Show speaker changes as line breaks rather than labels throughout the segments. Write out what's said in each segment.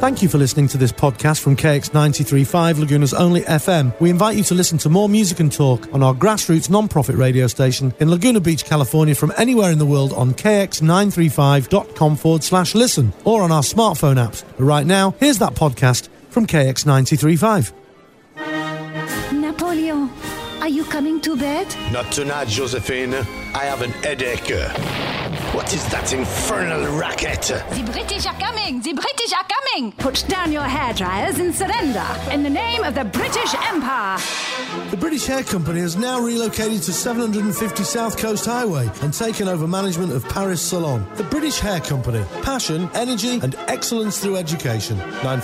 Thank you for listening to this podcast from KX93.5, Laguna's only FM. We invite you to listen to more music and talk on our grassroots non-profit radio station in Laguna Beach, California, from anywhere in the world on kx935.com/listen or on our smartphone apps. But right now, here's that podcast from KX93.5.
Napoleon, are you coming to bed?
Not tonight, Josephine. I have an headache. What is that infernal racket?
The British are coming! The British are coming! Put down your hairdryers and surrender in the name of the British Empire.
The British Hair Company has now relocated to 750 South Coast Highway and taken over management of Paris Salon. The British Hair Company. Passion, energy and excellence through education.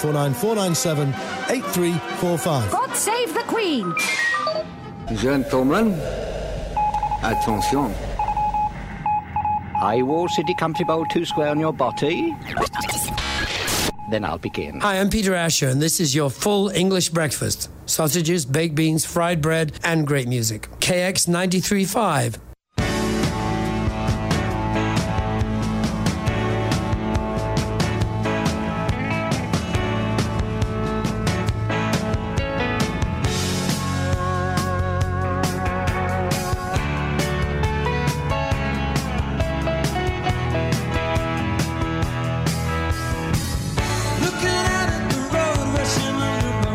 949-497-8345.
God save the Queen!
Gentlemen, attention.
High wall, city, country bowl, 2 square on your body. Then I'll begin.
Hi, I'm Peter Asher, and this is your full English breakfast. Sausages, baked beans, fried bread, and great music. KX 93.5.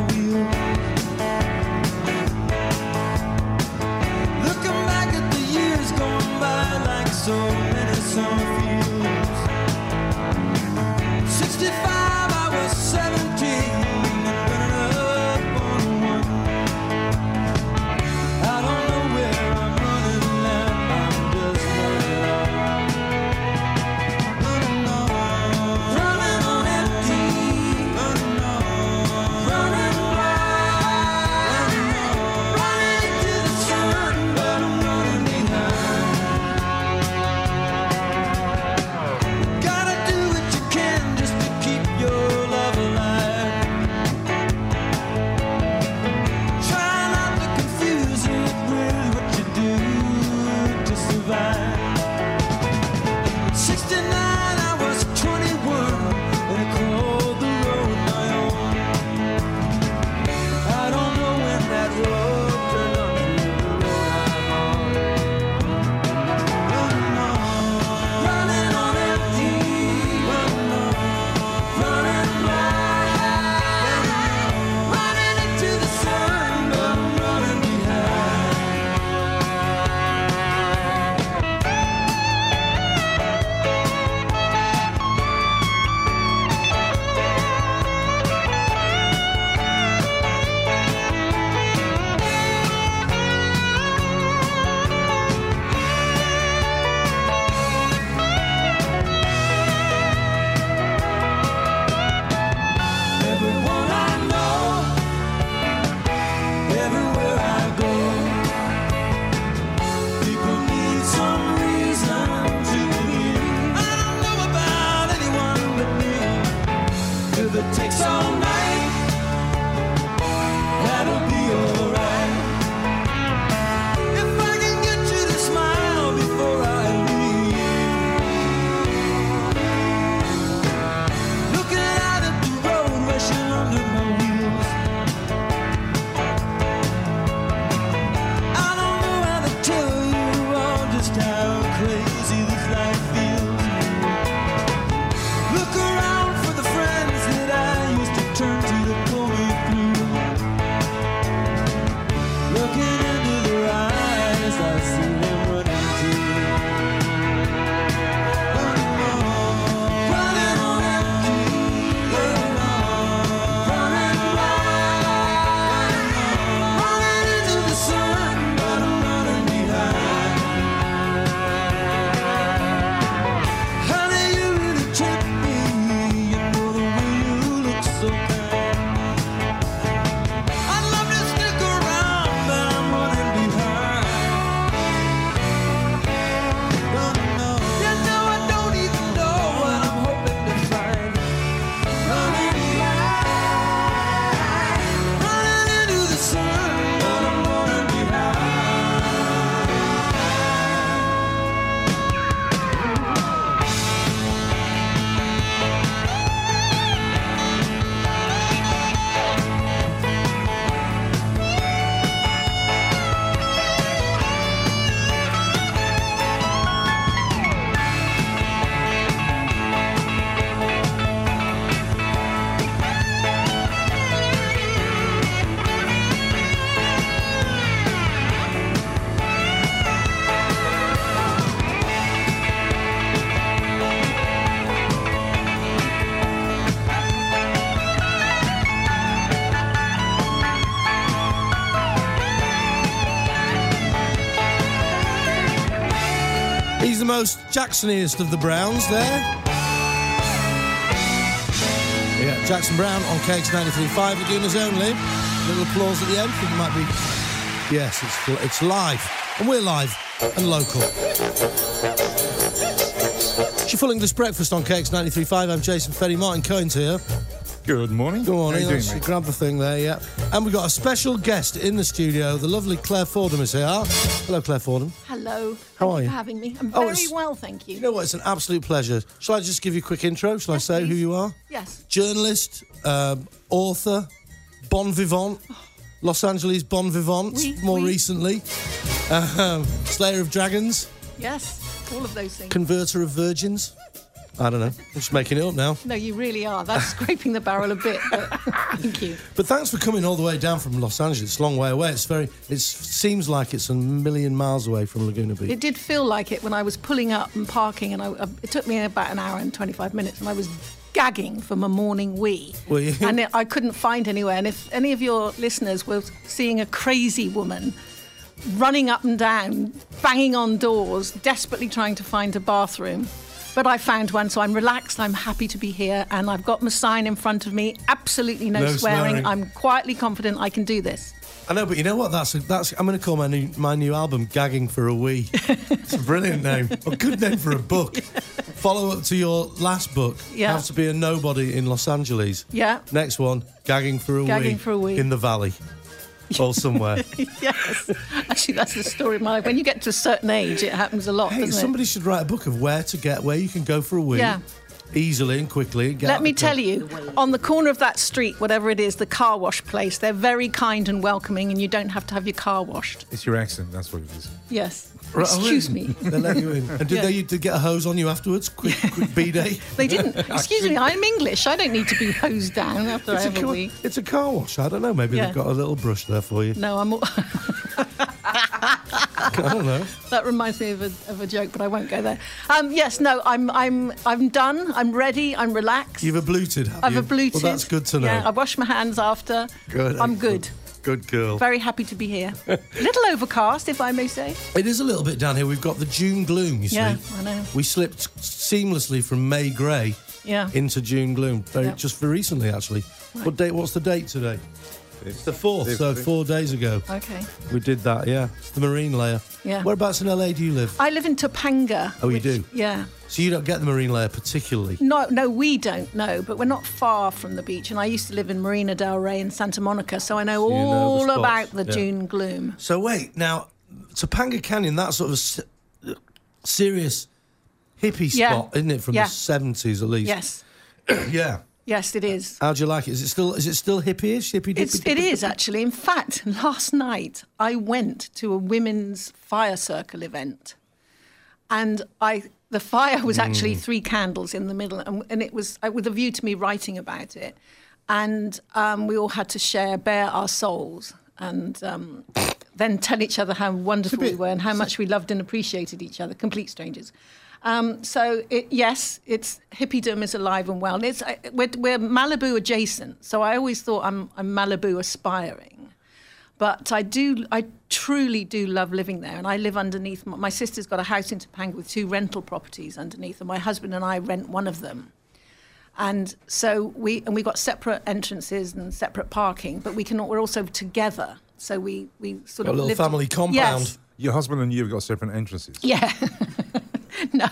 Looking back at the years
most Jacksoniest of the Browns there. Yeah, Jackson Brown on KX 93.5, Lagunas only. A little applause at the end. I think it might be... Yes, it's live. And we're live and local. It's your Full English Breakfast on KX 93.5. I'm Jason Ferry. Martin Cohen's here.
Good morning.
Good morning.
How are you doing, mate?
Grab the thing there, yeah. And we've got a special guest in the studio. The lovely Claire Fordham is here. Hello, Claire Fordham.
Hello.
How are you?
Thank you for having me. I'm very well, thank you.
You know what? It's an absolute pleasure. Shall I just give you a quick intro? Shall I say
please.
who you are?
Yes.
Journalist, author, bon vivant, Los Angeles bon vivant, recently. Slayer of dragons.
Yes, all of those things.
Converter of virgins. I don't know. I'm just making it up now.
No, you really are. That's scraping the barrel a bit, but thank you.
But thanks for coming all the way down from Los Angeles. It's a long way away. It seems like it's a million miles away from Laguna Beach.
It did feel like it when I was pulling up and parking, and it took me about an hour and 25 minutes, and I was gagging from a morning wee.
Were you?
And I couldn't find anywhere. And if any of your listeners were seeing a crazy woman running up and down, banging on doors, desperately trying to find a bathroom... But I found one, so I'm relaxed, I'm happy to be here, and I've got my sign in front of me. Absolutely no swearing. I'm quietly confident I can do this.
I know, but you know what? That's I'm going to call my new album "Gagging for a Wee." It's a brilliant name. A good name for a book. Follow up to your last book.
Yeah.
How to Be a Nobody in Los Angeles.
Yeah.
Next one, Gagging for a Wee in the Valley. Or somewhere.
Yes. Actually, that's the story of my life. When you get to a certain age, it happens a lot, doesn't it?
Somebody should write a book of where you can go for a wee easily and quickly.
Let me tell you, on the corner of that street, whatever it is, the car wash place, they're very kind and welcoming, and you don't have to have your car washed.
It's your accent, that's what it is.
Yes.
Right,
Excuse me.
They let you in. And did they get a hose on you afterwards? Quick B-day?
They didn't. Excuse me, I'm English. I don't need to be hosed down after I have a wee.
It's a car wash. I don't know. Maybe they've got a little brush there for you.
No, I'm...
I don't know.
That reminds me of a joke, but I won't go there. Yes, no, I'm done. I'm ready. I'm relaxed.
You've abluted, have
I've
you?
abluted.
Well, that's good to know.
Yeah, I washed my hands after.
Good.
I'm good.
Good girl.
Very happy to be here. A little overcast, if I may say.
It is a little bit down here. We've got the June gloom, you see.
Yeah, I know.
We slipped seamlessly from May grey into June gloom. Just for recently, actually. Right. What's the date today? It's the 4th, so 4 days ago.
Okay.
We did that, yeah. It's the marine layer.
Yeah.
Whereabouts in LA do you live?
I live in Topanga.
Oh, you do?
Yeah.
So you don't get the marine layer particularly?
No, we don't, no. But we're not far from the beach. And I used to live in Marina del Rey in Santa Monica, so I know all about the June gloom.
So wait, now, Topanga Canyon, that sort of serious hippie spot, isn't it, from the 70s at least?
Yes.
Yeah.
Yes, it is.
How do you like it? Is it still hippie-ish?
It is, actually. In fact, last night I went to a women's fire circle event, and the fire was actually 3 candles in the middle, and it was with a view to me writing about it, and we all had to bare our souls, and then tell each other how wonderful we were and how much we loved and appreciated each other, complete strangers. So, it's hippiedom is alive and well. We're Malibu adjacent, so I always thought I'm Malibu aspiring. But I truly do love living there, and I live underneath. My sister's got a house in Topanga with 2 rental properties underneath, and my husband and I rent one of them. And so we got separate entrances and separate parking, but we're also together. So we sort of
a little family compound.
Yes.
Your husband and you have got separate entrances.
Yeah. No,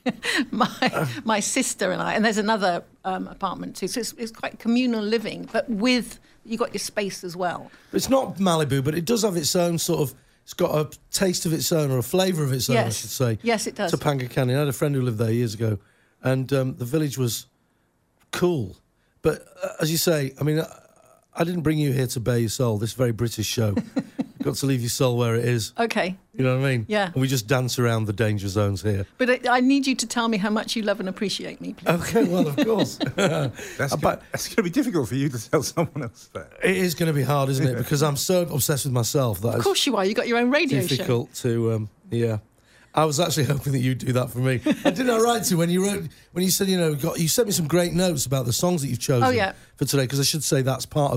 my sister and I, and there's another apartment too. So it's quite communal living, but you got your space as well.
It's not Malibu, but it does have its own sort of. It's got a taste of its own, or a flavour of its own, I should say.
Yes, it does.
Topanga Canyon. I had a friend who lived there years ago, and the village was cool. But as you say, I mean, I didn't bring you here to bare your soul. This very British show. You've got to leave your soul where it is.
Okay.
You know what I mean?
Yeah.
And we just dance around the danger zones here.
But I need you to tell me how much you love and appreciate me, please.
Okay, well, of course.
That's going to be difficult for you to tell someone else that.
It is going to be hard, isn't it? Because I'm so obsessed with myself that
of course you are. You got your own radio show.
Difficult to, I was actually hoping that you'd do that for me. I didn't I write to when you said, you sent me some great notes about the songs that you've chosen for today, because I should say that's part of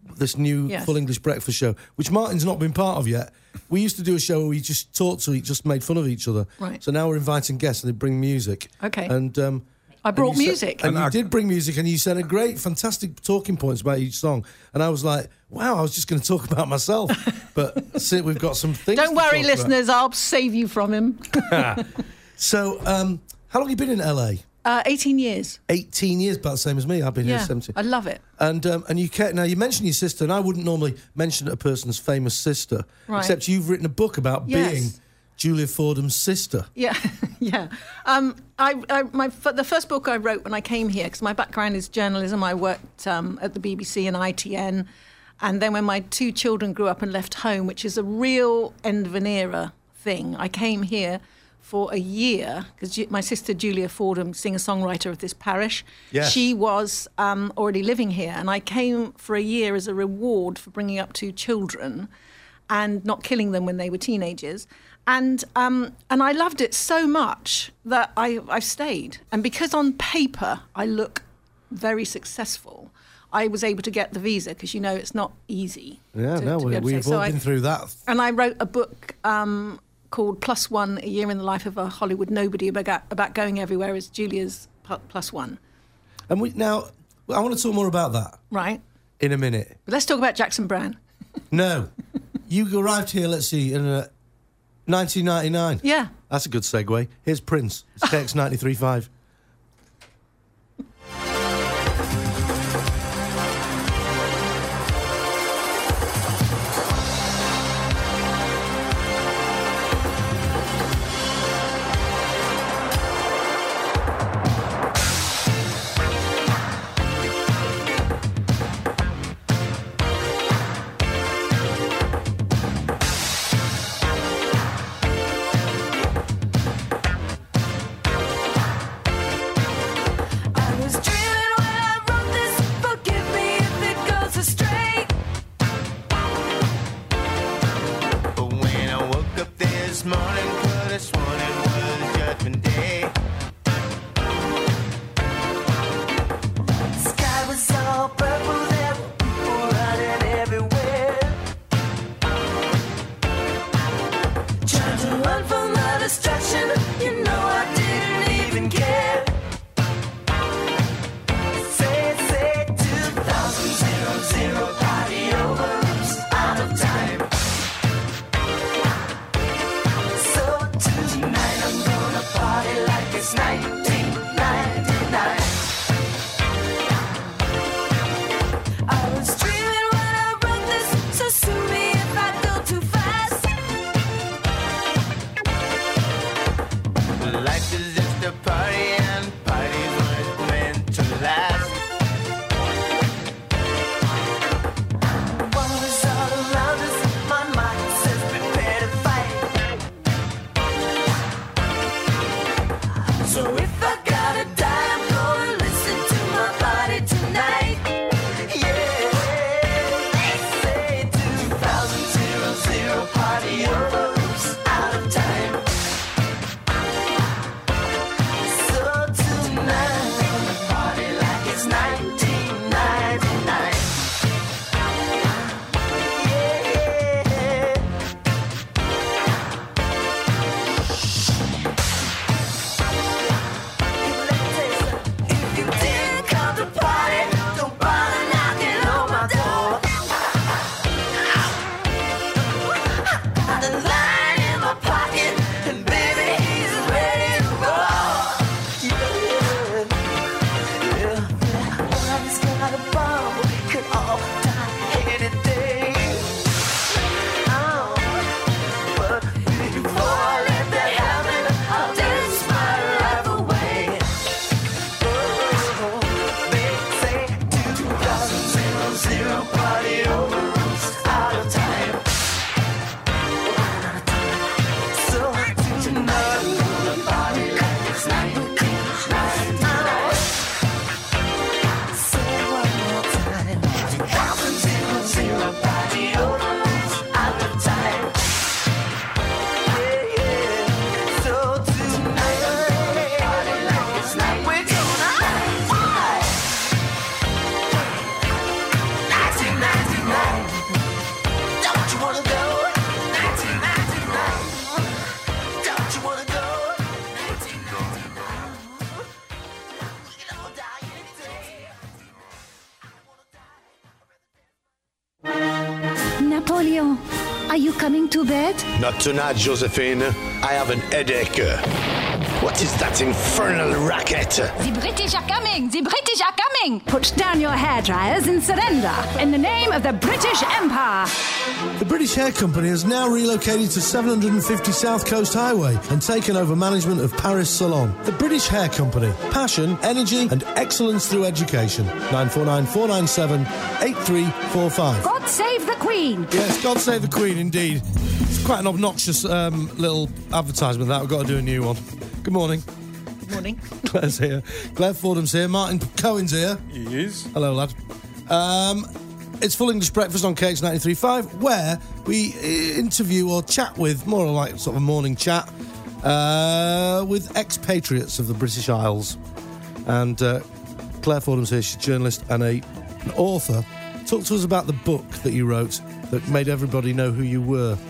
this new
Yes.
Full English Breakfast show, which Martin's not been part of yet. We used to do a show where we just talked to just made fun of each other.
Right.
So now we're inviting guests and they bring music.
Okay.
And
I brought
and you
music.
and you did bring music, and you said a great, fantastic talking points about each song. And I was like, wow, I was just going to talk about myself. But see, we've got some things.
Don't
to
worry,
talk about.
listeners, I'll save you from him.
So, how long have you been in LA?
18 years.
18 years, about the same as me. I've been here
Yeah,
17.
I love it.
And you now you mentioned your sister, and I wouldn't normally mention a person's famous sister,
Right.
except you've written a book about
Yes.
being Julia Fordham's sister.
Yeah, yeah. The first book I wrote when I came here, because my background is journalism, I worked at the BBC and ITN, and then when my 2 children grew up and left home, which is a real end of an era thing, I came here for a year because my sister Julia Fordham, singer-songwriter of this parish,
Yes.
she was already living here, and I came for a year as a reward for bringing up 2 children and not killing them when they were teenagers. And I loved it so much that I stayed. And because on paper I look very successful, I was able to get the visa because, you know, it's not easy.
Yeah,
to
no,
be able to
we've
say.
all been through that.
And I wrote a book called Plus One, A Year in the Life of a Hollywood Nobody, about going everywhere as Julia's plus one.
And now, I want to talk more about that
Right.
in a minute.
But let's talk about Jackson Browne.
No, you arrived here, let's see, in 1999.
Yeah.
That's a good segue. Here's Prince. It's KX 93.5.
Napoleon, are you coming to bed?
Not tonight, Josephine. I have an headache. What is that infernal racket?
The British are coming! The British are coming! Put down your hairdryers and surrender in the name of the British Empire.
The British Hair Company has now relocated to 750 South Coast Highway and taken over management of Paris Salon. The British Hair Company. Passion, energy and excellence through education. 949 497 8345.
God save the Queen!
Yes, God save the Queen, indeed. It's quite an obnoxious little advertisement that. We've got to do a new one. Good morning.
Good morning.
Claire's here. Claire Fordham's here. Martin Cohen's here.
He is.
Hello, lad. It's Full English Breakfast on KX 93.5, where we interview or chat with, more like sort of a morning chat, with expatriates of the British Isles. And Claire Fordham's here. She's a journalist and an author. Talk to us about the book that you wrote that made everybody know who you were.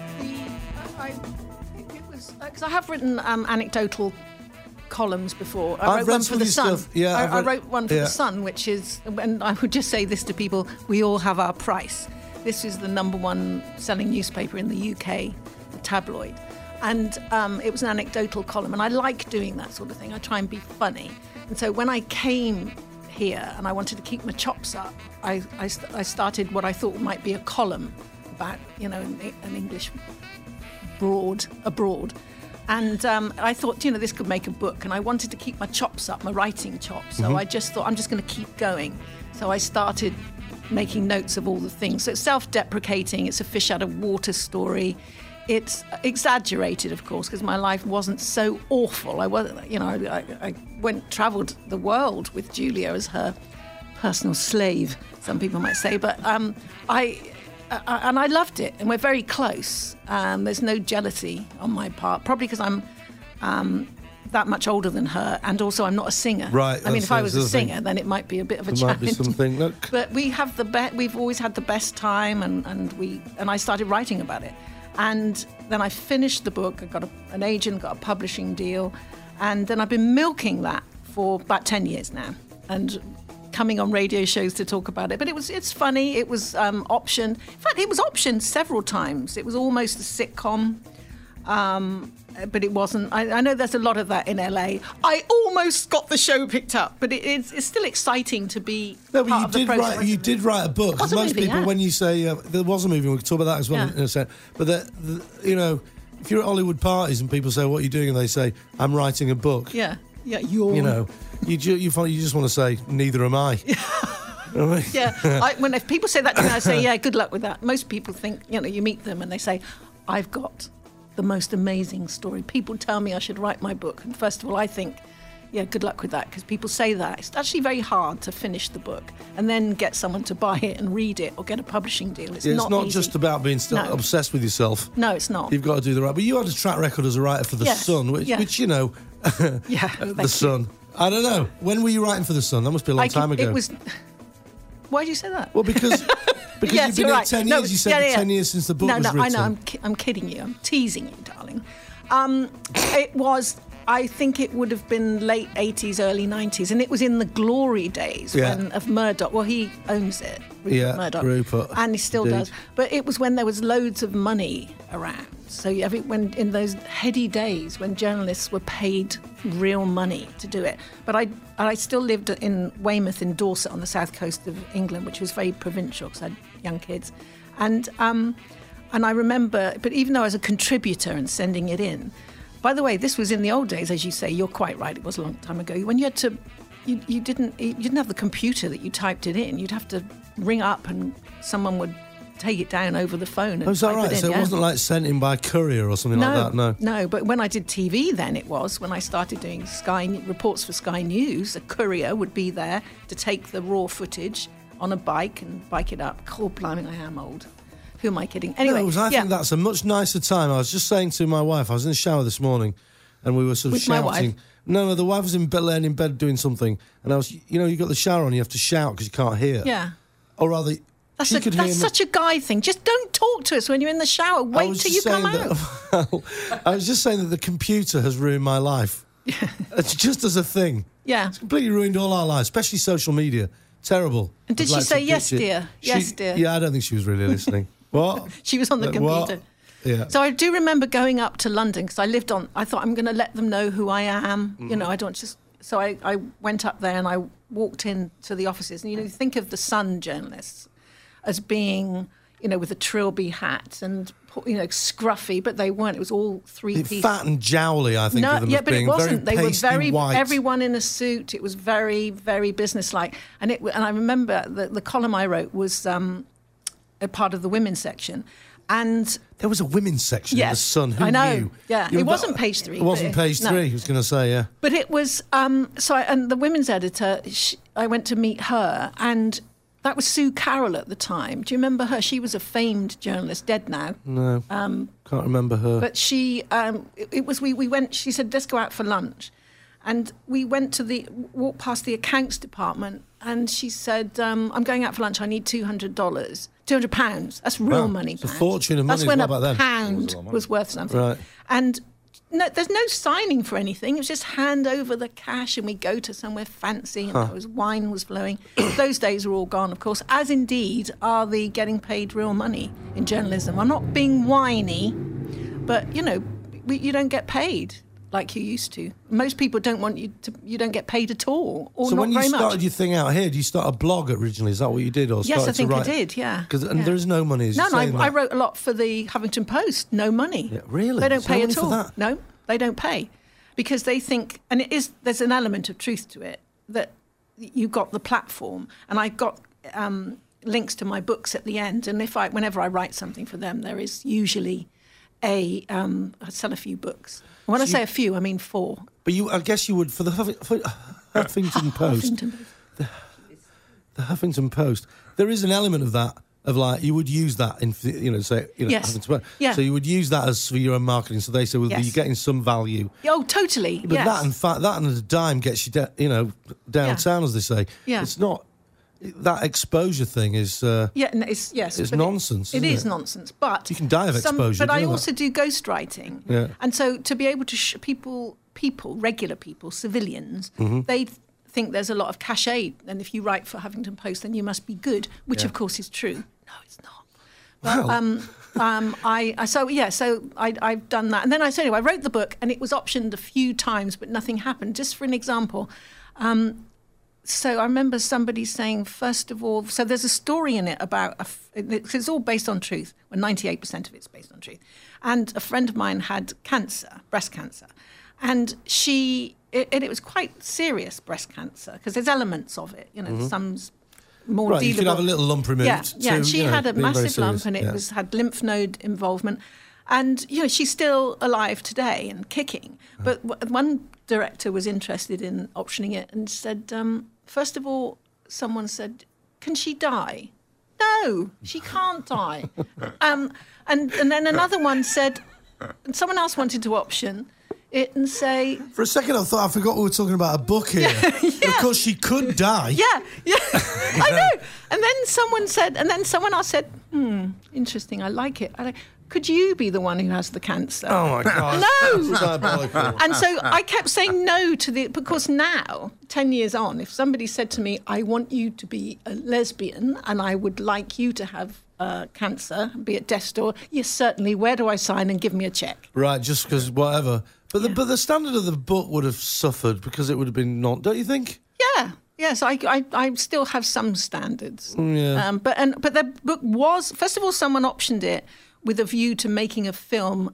It was because I have written anecdotal columns before. I
I've
wrote
read
one
some
for
of
The
your
Sun.
stuff. Yeah,
I wrote one for The Sun, which is, and I would just say this to people, we all have our price. This is the number one selling newspaper in the UK, a tabloid. And it was an anecdotal column, and I like doing that sort of thing. I try and be funny. And so when I came here and I wanted to keep my chops up, I started what I thought might be a column about, an English abroad. And I thought, this could make a book. And I wanted to keep my chops up, my writing chops. So I just thought, I'm just going to keep going. So I started making notes of all the things. So it's self-deprecating. It's a fish out of water story. It's exaggerated, of course, because my life wasn't so awful. I travelled the world with Julia as her personal slave, some people might say. But I loved it, and we're very close. There's no jealousy on my part, probably because I'm that much older than her, and also I'm not a singer.
Right.
I mean, if I was a singer, then it might be a bit of a challenge.
Might be something. Look.
But we have we've always had the best time, and I started writing about it, and then I finished the book. I got an agent, got a publishing deal, and then I've been milking that for about 10 years now, and coming on radio shows to talk about it. But it's funny. It was optioned. In fact, it was optioned several times. It was almost a sitcom, but it wasn't. I know there's a lot of that in LA. I almost got the show picked up, but it's still exciting to be part of the process.
You did write a book.
Was a
Most
movie,
people,
yeah.
when you say there was a movie, we could talk about that as well in a second. But if you're at Hollywood parties and people say, "What are you doing?" and they say, "I'm writing a book."
Yeah.
You just want to say, "Neither am I."
Yeah. If people say that to me, I say, "Yeah, good luck with that." Most people think, you meet them and they say, "I've got the most amazing story. People tell me I should write my book." And first of all, I think, yeah, good luck with that, because people say that. It's actually very hard to finish the book and then get someone to buy it and read it or get a publishing deal. It's not
not
easy.
just about being obsessed with yourself.
No, it's not.
You've got to do the right. But you had a track record as a writer for The Sun, which The Sun. I don't know. When were you writing for The Sun? That must be a long time ago.
It was. Why do you say that?
Well, because
yes,
you've been
right.
10 years. You said 10 years since the book was written.
No, I know. I'm kidding you. I'm teasing you, darling. It was. I think it would have been late 80s, early 90s, and it was in the glory days of Murdoch. Well, he owns it, Rupert Murdoch,
Rupert,
and he still does. But it was when there was loads of money around. So when in those heady days when journalists were paid real money to do it. But I still lived in Weymouth in Dorset on the south coast of England, which was very provincial because I had young kids, and I remember. But even though I was a contributor and sending it in. By the way, this was in the old days, as you say. You're quite right. It was a long time ago. When you had to, you didn't have the computer that you typed it in. You'd have to ring up, and someone would take it down over the phone. And
is that right? So it wasn't like sent in by courier or something like that. No.
But when I did TV, then it was when I started doing reports for Sky News. A courier would be there to take the raw footage on a bike and bike it up. God, blimey, I am old. Who am I kidding? Anyway,
I think that's a much nicer time. I was just saying to my wife, I was in the shower this morning, and we were sort of
with
shouting.
My wife?
No, the wife was laying in bed doing something, and I was, you got the shower on, you have to shout because you can't hear.
Yeah.
Or rather,
that's such a guy thing. Just don't talk to us when you're in the shower. Wait till you come out.
I was just saying that the computer has ruined my life. It's just as a thing.
Yeah.
It's completely ruined all our lives, especially social media. Terrible.
And did she say yes, dear? Yes, dear.
Yeah, I don't think she was really listening. What?
She was on the computer.
What? Yeah.
So I do remember going up to London because I thought I'm going to let them know who I am. You know, I don't just. So I went up there and I walked into the offices. And, you think of the Sun journalists as being, with a trilby hat and, scruffy, but they weren't. It was all three-piece.
Fat and jowly, I think, of them as
but
being
it wasn't.
very
They were
pasty white.
everyone in a suit. It was very, very businesslike. And I remember the column I wrote was a part of the women's section. And
there was a women's section in The Sun. Who
I know.
knew?
Yeah, it wasn't page 3.
It wasn't page 3, I was going to say, yeah.
But it was, and the women's editor, I went to meet her, and that was Sue Carroll at the time. Do you remember her? She was a famed journalist, dead now.
No, can't remember her.
But she, we went, she said, let's go out for lunch. And we walked past the accounts department, and she said, I'm going out for lunch, I need $200. £200. That's real money.
It's a fortune of money.
That's when
what about
a
then?
pound was worth something.
Right.
And there's no signing for anything. It was just hand over the cash and we go to somewhere fancy and there was wine was flowing. Those days are all gone, of course, as indeed are the getting paid real money in journalism. I'm not being whiny, but, you don't get paid like you used to. Most people don't want you don't get paid at all, or
so
not
when you
very
started
much.
your thing out here, did you start a blog originally? Is that what you did? Or
Yes, I think
I
did, yeah.
Because there is no money, as
No,
you're saying
I
that.
wrote a lot for the Huffington Post. No money.
Yeah, really?
They don't
So no
pay
money
at
for
all.
that?
No, they don't pay. Because they think, and there's an element of truth to it, that you got the platform. And I got links to my books at the end. And whenever I write something for them, there is usually I sell a few books. When I say a few, I mean 4.
But I guess you would, for the Huffington Post, the Huffington Post, there is an element of that, of like, you would use that in,
Yes.
Huffington Post.
Yeah.
So you would use that as for your own marketing. So they say, well,
Yes.
you're getting some value.
Oh, totally.
But
yes.
that and a dime gets you, downtown, as they say.
Yeah.
It's not, that exposure thing is...
it's
nonsense,
It
isn't
is
it?
nonsense, but...
You can die of exposure,
But
do you
I
know
also do ghostwriting.
Yeah.
And so to be able to people, regular people, civilians, they think there's a lot of cachet. And if you write for Huffington Post, then you must be good, which of course is true. No, it's not. But, so I've done that. And then I wrote the book and it was optioned a few times, but nothing happened. Just for an example, so I remember somebody saying, first of all, so there's a story in it about, it's all based on truth, well, 98% of it's based on truth. And a friend of mine had cancer, breast cancer. And it was quite serious breast cancer, because there's elements of it, some's more
Right,
dealable.
you could have a little lump removed.
Yeah, and she had a
being very
massive lump,
serious.
and it
Yeah.
had lymph node involvement. And, she's still alive today and kicking. But one director was interested in optioning it and said, first of all, someone said, can she die? No, she can't die. And then another one said, and someone else wanted to option it and say...
For a second, I thought I forgot we were talking about a book here.
Yeah.
Of course, she could die.
Yeah, I know. And then someone else said, interesting, I like it. Could you be the one who has the cancer?
Oh, my God.
No!
That's diabolical.
And so I kept saying no because now, 10 years on, if somebody said to me, I want you to be a lesbian and I would like you to have cancer, be at death's door, yes, certainly, where do I sign and give me a cheque?
Right, just because whatever. But the standard of the book would have suffered because it would have been not, don't you think?
Yeah. Yes, I still have some standards.
Yeah.
But the book was, first of all, someone optioned it with a view to making a film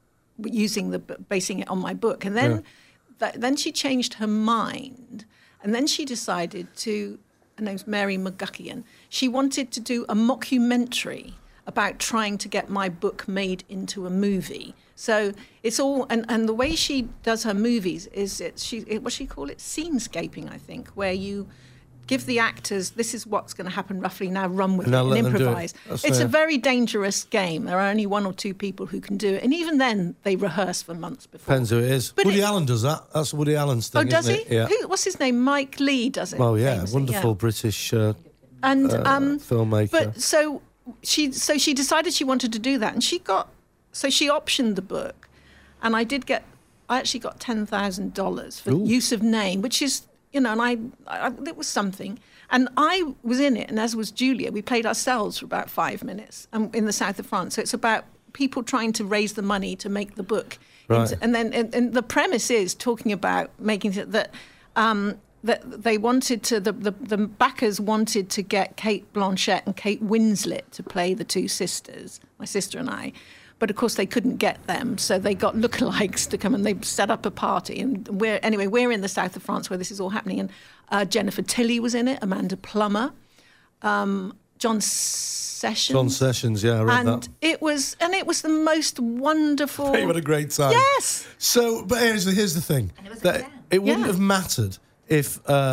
basing it on my book. And then then she changed her mind. And then she decided her name's Mary McGuckian, she wanted to do a mockumentary about trying to get my book made into a movie. So it's all, and the way she does her movies is what she call it, scenescaping, I think, where you give the actors, this is what's going to happen roughly, now run with it and improvise. It's a very dangerous game. There are only 1 or 2 people who can do it. And even then, they rehearse for months before.
Depends who it is.
But
Woody Allen does that. That's Woody Allen's thing,
Oh, does
isn't
he?
it? Yeah.
What's his name? Mike Lee does it.
Well, yeah,
famously,
wonderful British filmmaker.
But so she decided she wanted to do that, and she optioned the book, and I actually got $10,000 for use of name, which is you know, and I it was something. And I was in it, and as was Julia. We played ourselves for about 5 minutes in the south of France. So it's about people trying to raise the money to make the book.
Right.
And the premise is talking about making that they wanted to, the backers wanted to get Kate Blanchett and Kate Winslet to play the two sisters, my sister and I. But of course they couldn't get them, so they got lookalikes to come, and they set up a party. And we're in the south of France where this is all happening. And Jennifer Tilly was in it, Amanda Plummer, John Sessions.
John Sessions, yeah, I read that.
And it was the most wonderful.
You had a great time.
Yes.
So, but here's the thing: that it wouldn't have mattered if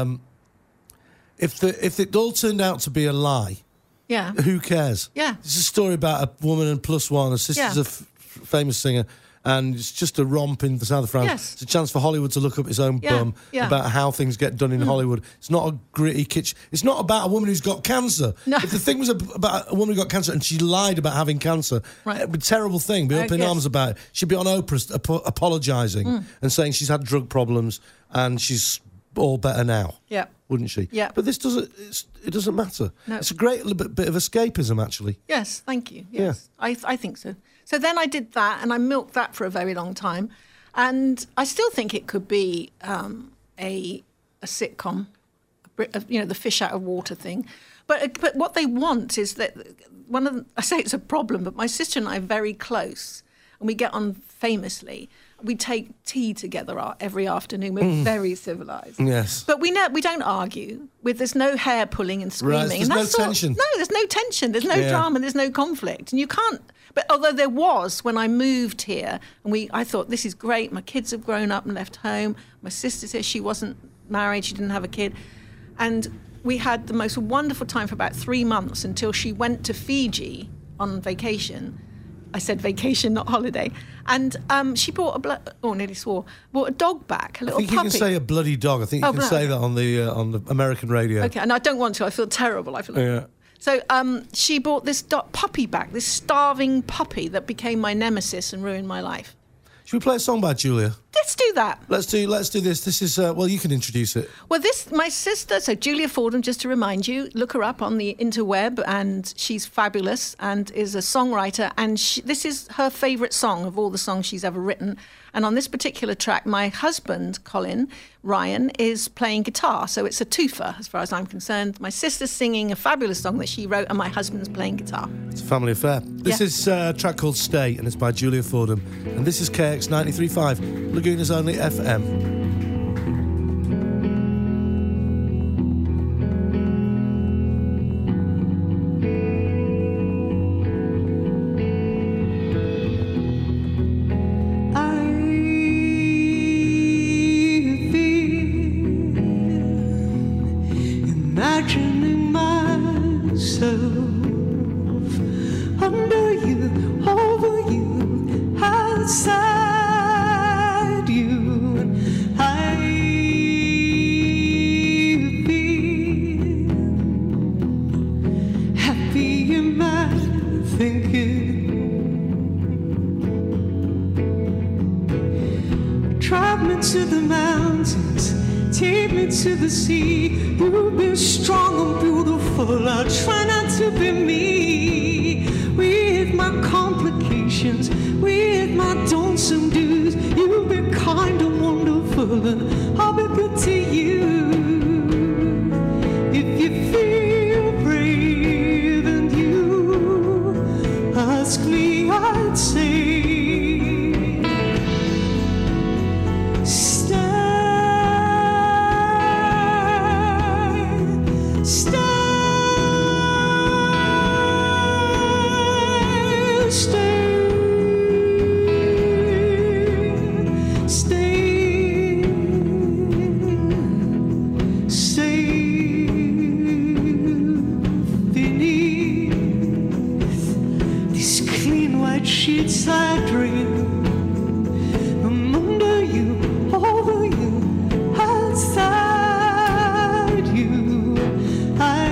it all turned out to be a lie.
Yeah.
Who cares?
Yeah.
It's a story about a woman and plus one. Her sister's a famous singer, and it's just a romp in the south of France.
Yes.
It's a chance for Hollywood to look up its own bum about how things get done in Hollywood. It's not a gritty kitchen. It's not about a woman who's got cancer.
No.
If the thing was about a woman who got cancer and she lied about having cancer, it'd be a terrible thing. Be up in arms about it. She'd be on Oprah apologising and saying she's had drug problems and she's all better now.
Yeah.
Wouldn't she?
Yeah.
But this doesn't. It doesn't matter.
No.
It's a great little bit of escapism, actually.
Yes, thank you. Yes, yeah. I think so. So then I did that, and I milked that for a very long time, and I still think it could be a sitcom, you know, the fish out of water thing. But what they want is that I say it's a problem, but my sister and I are very close, and we get on famously. We take tea together every afternoon. We're very civilised.
Yes.
But we don't argue. There's no hair pulling and screaming.
Right, there's no tension.
No, there's no tension. There's no drama. There's no conflict. And you can't... But although there was when I moved here, and I thought, this is great. My kids have grown up and left home. My sister says she wasn't married. She didn't have a kid. And we had the most wonderful time for about 3 months until she went to Fiji on vacation. I said vacation, not holiday. And she brought nearly swore, brought a dog back, a little puppy.
I think you can say a bloody dog. I think you can say that on the American radio.
Okay, and I don't want to. I feel terrible. So she brought this puppy back, this starving puppy that became my nemesis and ruined my life.
Should we play a song by Julia?
Let's do that.
Let's do this. This is you can introduce it.
Well, my sister, so Julia Fordham, just to remind you, look her up on the interweb, and she's fabulous and is a songwriter, and this is her favourite song of all the songs she's ever written. And on this particular track, my husband, Colin Ryan, is playing guitar, so it's a twofer as far as I'm concerned. My sister's singing a fabulous song that she wrote, and my husband's playing guitar.
It's a family affair. This is a track called Stay, and it's by Julia Fordham. And this is KX 93.5, Laguna's only FM.
I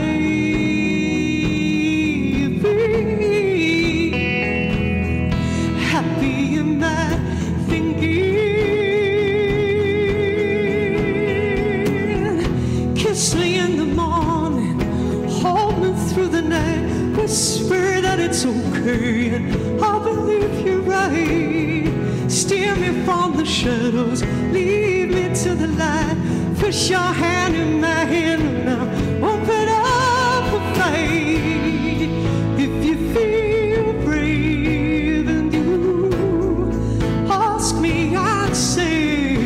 in the morning, hold me through the night, whisper that it's okay, I believe you're right. Steer me from the shadows, lead me to the light, push your hand in my hand now, open up a fight. If you feel brave and you ask me, I'd say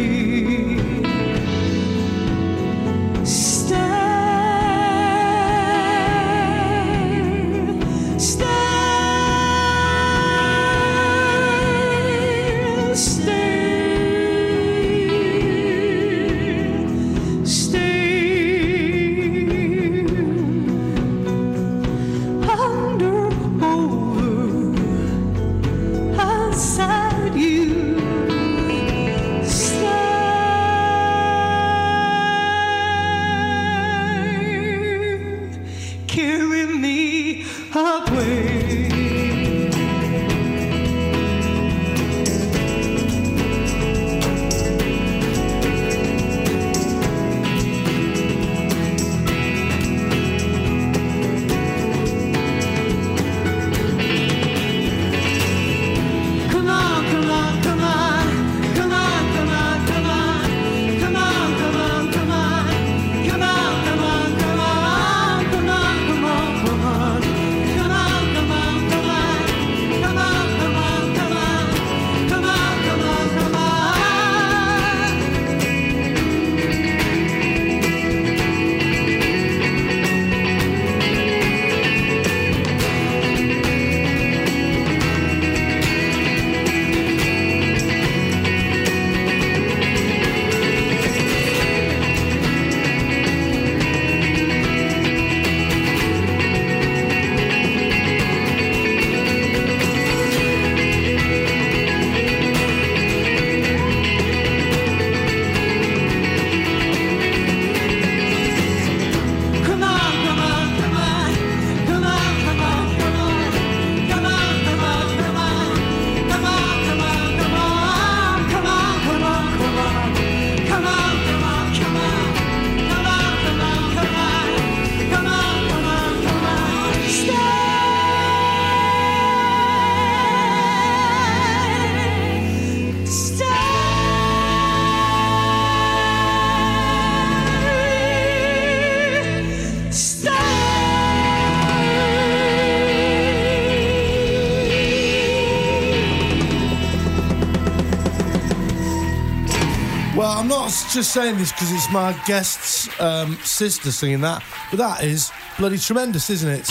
just saying this because it's my guest's sister singing that, but that is bloody tremendous, isn't it?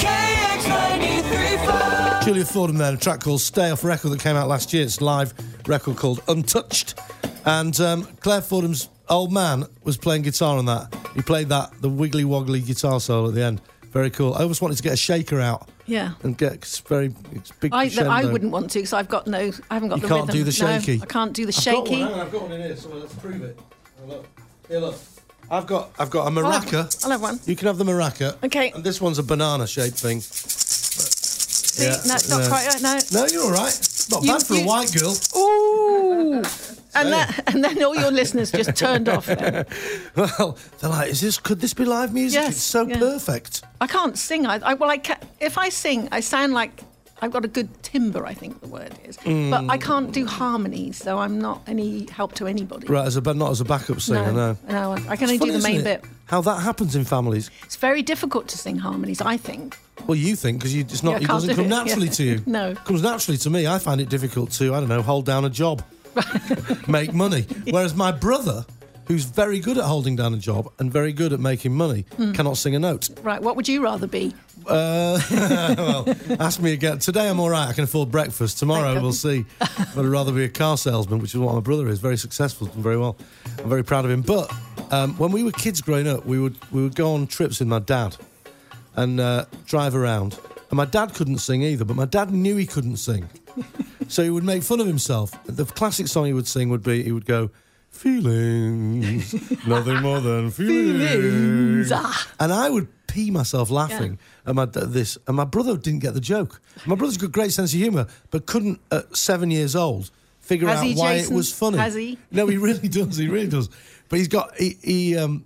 Julia Fordham there, a track called Stay off a record that came out last year. It's a live record called Untouched, and Claire Fordham's old man was playing guitar on that. He played the wiggly woggly guitar solo at the end. Very cool. I always wanted to get a shaker out.
Yeah.
And get it's big.
I wouldn't want to because I haven't got
you
the rhythm.
You can't do the shaky.
No, I can't do the shaky.
I've got one in here, so let's prove it. Look. Here, look. I've got a maraca.
I'll have one.
You can have the maraca.
Okay.
And this one's a banana-shaped thing.
Yeah, no, not quite right. No.
No, you're all right. Not bad for a white girl.
Ooh. And then all your listeners just turned off then.
Well, they're like, could this be live music?
Yes,
it's so perfect.
I can't sing. If I sing, I sound like I've got a good timbre, I think the word is. But I can't do harmonies, so I'm not any help to anybody.
Right, not as a backup singer, no.
No, I can only do the main bit.
How that happens in families.
It's very difficult to sing harmonies, I think.
Well, you think, because it doesn't come naturally to you.
No.
It comes naturally to me. I find it difficult to, hold down a job. Make money. Whereas my brother, who's very good at holding down a job and very good at making money, cannot sing a note.
Right, what would you rather be?
Well, ask me again. Today I'm all right. I can afford breakfast. Tomorrow we'll see. But I'd rather be a car salesman, which is what my brother is. Very successful and very well. I'm very proud of him. But when we were kids growing up, we would go on trips with my dad and drive around. And my dad couldn't sing either, but my dad knew he couldn't sing. So he would make fun of himself. The classic song he would sing would be, he would go, feelings, nothing more than feelings. And I would pee myself laughing at this. And my brother didn't get the joke. My brother's got a great sense of humour, but couldn't, at 7 years old, figure out why it was funny.
Has he?
No, he really does. He really does. But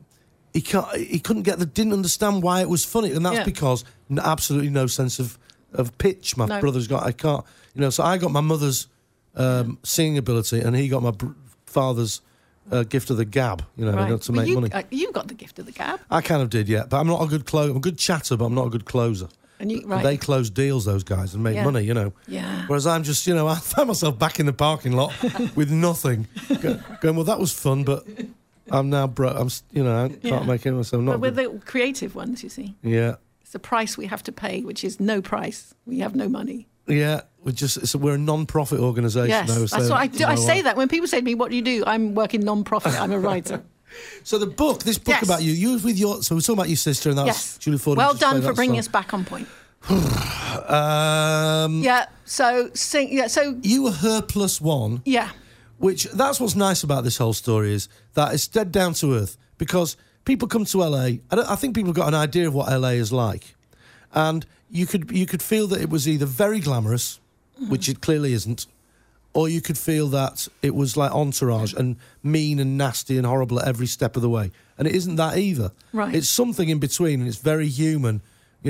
he couldn't didn't understand why it was funny, and that's because absolutely no sense of pitch. My brother's got. I can't. So I got my mother's singing ability, and he got my father's gift of the gab. To make money.
You got the gift of the gab.
I kind of did, yeah. But I'm not a good I'm a good chatter, but I'm not a good closer.
And
they closed deals, those guys, and made money,
Yeah.
Whereas I'm just, I found myself back in the parking lot with nothing, going, well, that was fun, but I'm now broke. I can't make it myself.
But we're the creative ones, you see.
Yeah.
It's the price we have to pay, which is no price. We have no money.
Yeah, we're a non-profit organisation.
Yes,
though,
that's what I do. I say that when people say to me, "What do you do?" I'm working non-profit. I'm a writer.
So this book about you was with so we're talking about your sister, and that's Julia Ford.
Well done for bringing us back on point. So
you were her plus one.
Yeah.
Which that's what's nice about this whole story is that it's dead down to earth, because people come to LA. I think people have got an idea of what LA is like, and you could feel that it was either very glamorous, which it clearly isn't, or you could feel that it was like Entourage and mean and nasty and horrible at every step of the way. And it isn't that either.
Right.
It's something in between, and it's very human.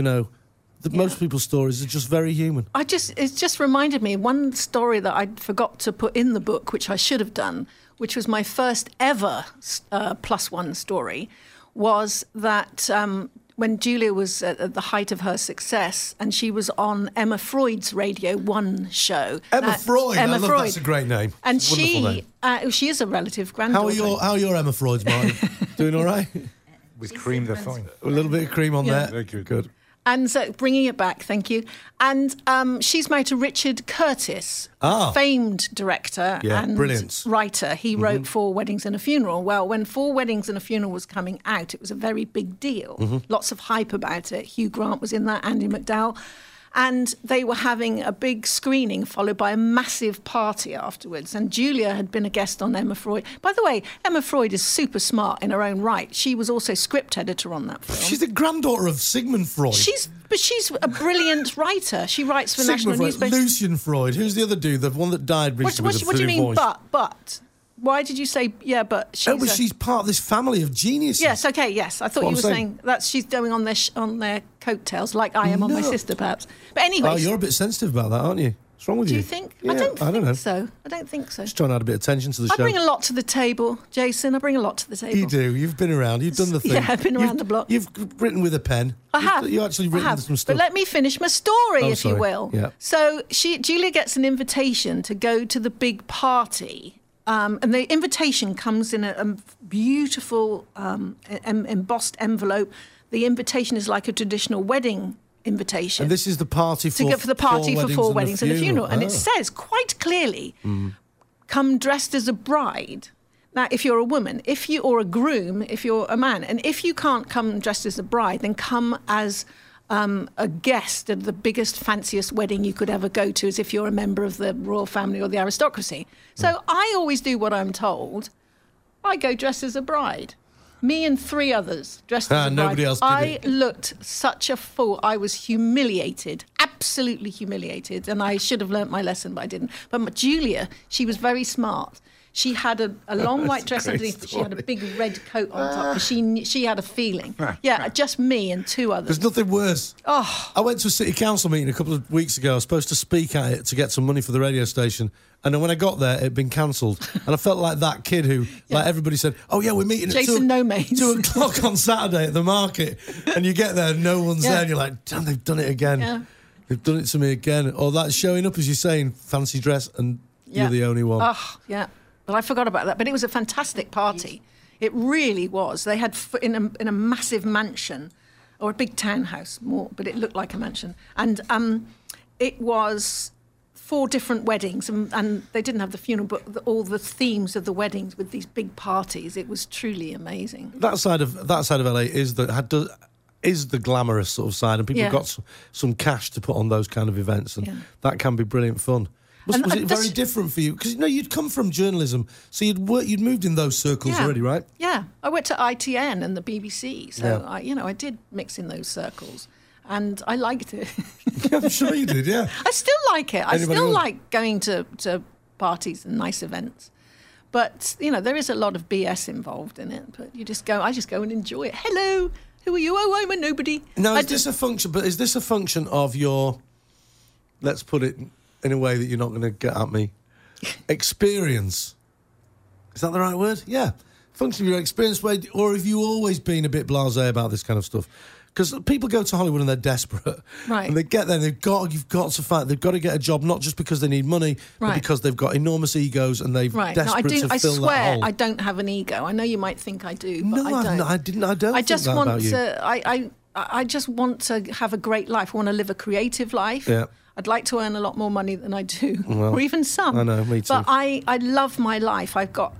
Most people's stories are just very human.
It's just reminded me one story that I forgot to put in the book, which I should have done, which was my first ever plus one story, was that when Julia was at the height of her success, and she was on Emma Freud's Radio 1 show.
Emma Freud, I love that's a great name.
And she is a relative granddaughter.
How are your Emma Freuds, Martin? Doing all right?
With cream, they're fine.
A little bit of cream on there.
Very good.
Good.
And so bringing it back, thank you. And she's married to Richard Curtis, famed director and
brilliant
writer. He wrote 4 Weddings and a Funeral. Well, when 4 Weddings and a Funeral was coming out, it was a very big deal. Lots of hype about it. Hugh Grant was in that, Andie MacDowell. And they were having a big screening followed by a massive party afterwards. And Julia had been a guest on Emma Freud. By the way, Emma Freud is super smart in her own right. She was also script editor on that film.
She's the granddaughter of Sigmund Freud.
She's a brilliant writer. She writes for national newspapers.
Lucian Freud. Who's the other dude? The one that died recently.
What do you mean, but? Why did you say, but she's...
she's part of this family of geniuses.
Yes, okay, yes. I thought you were saying that she's going on their coattails like I am on my sister, perhaps. But anyway...
Oh, you're a bit sensitive about that, aren't you? What's wrong with you?
Do you think?
Yeah,
I don't think
so.
I don't think so.
Just trying to add a bit of attention to the show.
I bring a lot to the table, Jason. I bring a lot to the table.
You do. You've been around. You've done the thing.
Yeah, I've been around the block.
You've written with a pen.
I have.
You've actually written some stuff.
But let me finish my story, if
sorry.
you will.
Yeah.
So Julia gets an invitation to go to the big party. And the invitation comes in a beautiful embossed envelope. The invitation is like a traditional wedding invitation.
And this is the party for
4 weddings and a funeral. And it says quite clearly, come dressed as a bride. Now, if you're a woman, or a groom, if you're a man, and if you can't come dressed as a bride, then come as a guest at the biggest, fanciest wedding you could ever go to, as if you're a member of the royal family or the aristocracy. So I always do what I'm told. I go dressed as a bride. Me and 3 others dressed as a bride.
Nobody else did
I looked such a fool. I was humiliated, absolutely humiliated, and I should have learnt my lesson, but I didn't. But Julia, she was very smart. She had a long white dress underneath. She had a big red coat on top. She had a feeling. Yeah, just me and 2 others.
There's nothing worse.
Oh.
I went to a city council meeting a couple of weeks ago. I was supposed to speak at it to get some money for the radio station. And then when I got there, it had been cancelled. And I felt like that kid who, like everybody said, oh, yeah, we're meeting at
Jason
2 o'clock on Saturday at the market. And you get there, no one's there. And you're like, damn, they've done it again.
Yeah.
They've done it to me again. Or that showing up, as you're saying, fancy dress, and you're the only one.
Oh, yeah. But I forgot about that. But it was a fantastic party. It really was. They had in a massive mansion, or a big townhouse, but it looked like a mansion. And it was 4 different weddings, and they didn't have the funeral, but all the themes of the weddings with these big parties. It was truly amazing.
That side of LA is the glamorous sort of side, and people have got some cash to put on those kind of events, and that can be brilliant fun. Was it very different for you? Because you'd come from journalism, so you'd moved in those circles already, right?
Yeah, I went to ITN and the BBC, so I did mix in those circles, and I liked it.
I'm sure you did, yeah.
I still like it. I still like going to parties and nice events, But, you know, there is a lot of BS involved in it. But I just go and enjoy it. Hello, who are you? Oh, I'm a nobody.
Now, is this a function of your, let's put it in a way that you're not going to get at me, experience? Is that the right word? Yeah. Function of your experience, or have you always been a bit blasé about this kind of stuff? Because people go to Hollywood and they're desperate,
right?
And they get there, and you've got to fight. They've got to get a job, not just because they need money, but because they've got enormous egos and they're desperate to fill that hole.
I swear, I don't have an ego. I know you might think I do, but I don't.
I don't. I just want
to. I just want to have a great life. I want to live a creative life.
Yeah.
I'd like to earn a lot more money than I do, or even some.
I know, me too.
But I love my life. I've got